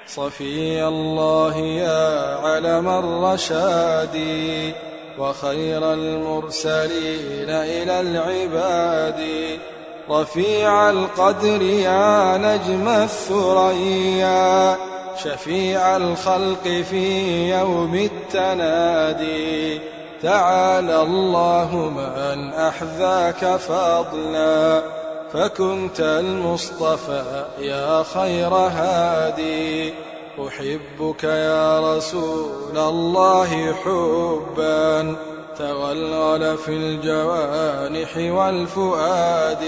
صفي الله يا علم الرشاد وخير المرسلين إلى العباد، رفيع القدر يا نجم الثريا، شفيع الخلق في يوم التنادي. تعالى الله من أحذاك فضلا، فكنت المصطفى يا خير هادي. أحبك يا رسول الله حبا تغلغل في الجوانح والفؤاد،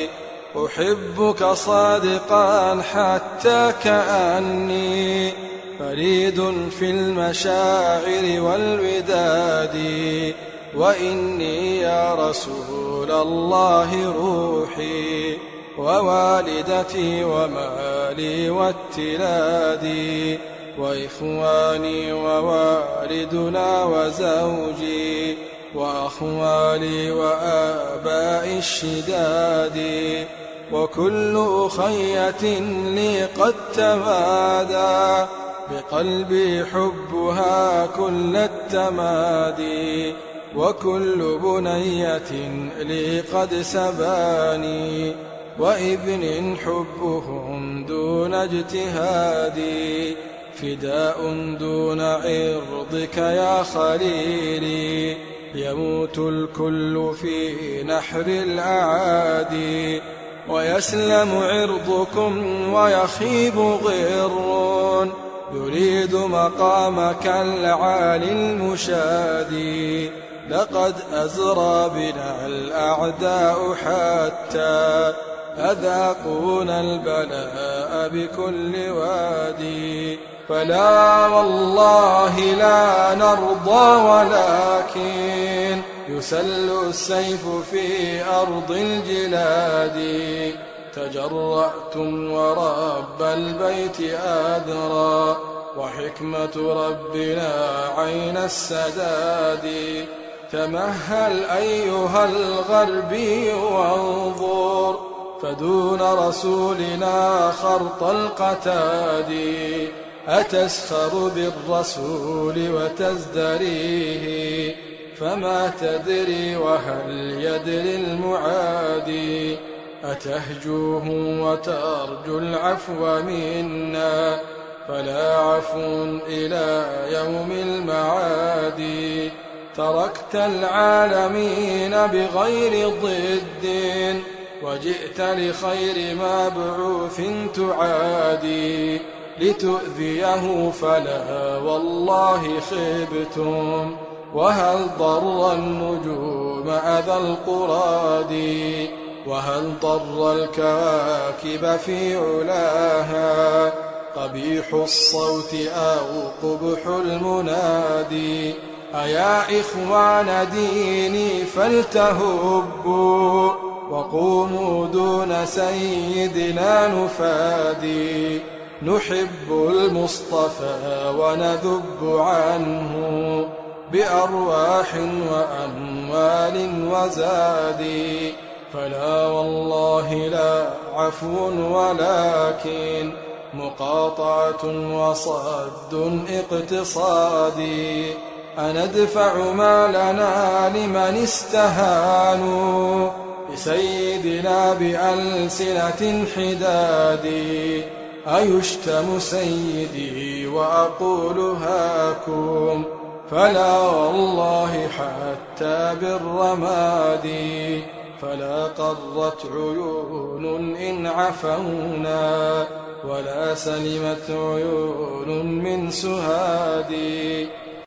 أحبك صادقا حتى كأني فريد في المشاعر والوداد. وإني يا رسول الله روحي ووالدتي ومالي واتلادي، وإخواني ووالدنا وزوجي وأخوالي وآباء الشداد، وكل أخية لي قد تمادى بقلبي حبها كل التمادي، وكل بنية لي قد سباني وابن حبهم دون اجتهادي. فداء دون عرضك يا خليلي، يموت الكل في نحر الأعادي، ويسلم عرضكم ويخيب غر يريد مقامك العالي المشادي. لقد أزرى بنا الأعداء حتى أذاقونا البلاء بكل وادي، فلا والله لا نرضى ولكن يسل السيف في أرض الجلاد. تجرأتم ورب البيت أدرى، وحكمة ربنا عين السداد. تمهل أيها الغربي وانظر، فدون رسولنا خرط القتاد. أتسخر بالرسول وتزدريه، فما تدري وهل يدري المعادي. أتهجوه وترجو العفو منا، فلا عفو إلى يوم المعاد. تركت العالمين بغير ضد، وجئت لخير مبعوث تعادي. لتؤذيه فلا والله خبتم، وهل ضر النجوم أذى القراد، وهل ضر الكواكب في علاها قبيح الصوت أو قبح المنادي. أيا إخوان ديني فلتهبوا، وقوموا دون سيدنا نفادي. نحب المصطفى ونذب عنه بأرواح وأموال وزاد. فلا والله لا عفو ولكن مقاطعة وصد اقتصادي. أندفع مالنا لمن استهانوا بسيدنا بألسنة حداد. أيشتم سيدي وأقول هاكم، فلا والله حتى بالرماد. فلا قرت عيون إن عفونا، ولا سلمت عيون من سهاد.